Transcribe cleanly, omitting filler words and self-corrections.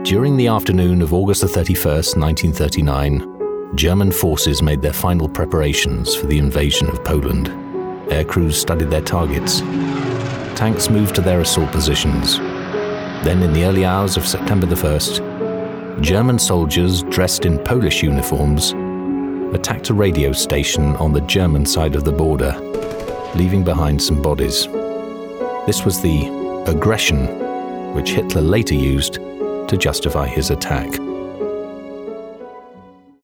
During the afternoon of August the 31st, 1939, German forces made their final preparations for the invasion of Poland. Air crews studied their targets. Tanks moved to their assault positions. Then, in the early hours of September the 1st, German soldiers dressed in Polish uniforms attacked a radio station on the German side of the border, leaving behind some bodies. This was the aggression which Hitler later used to justify his attack.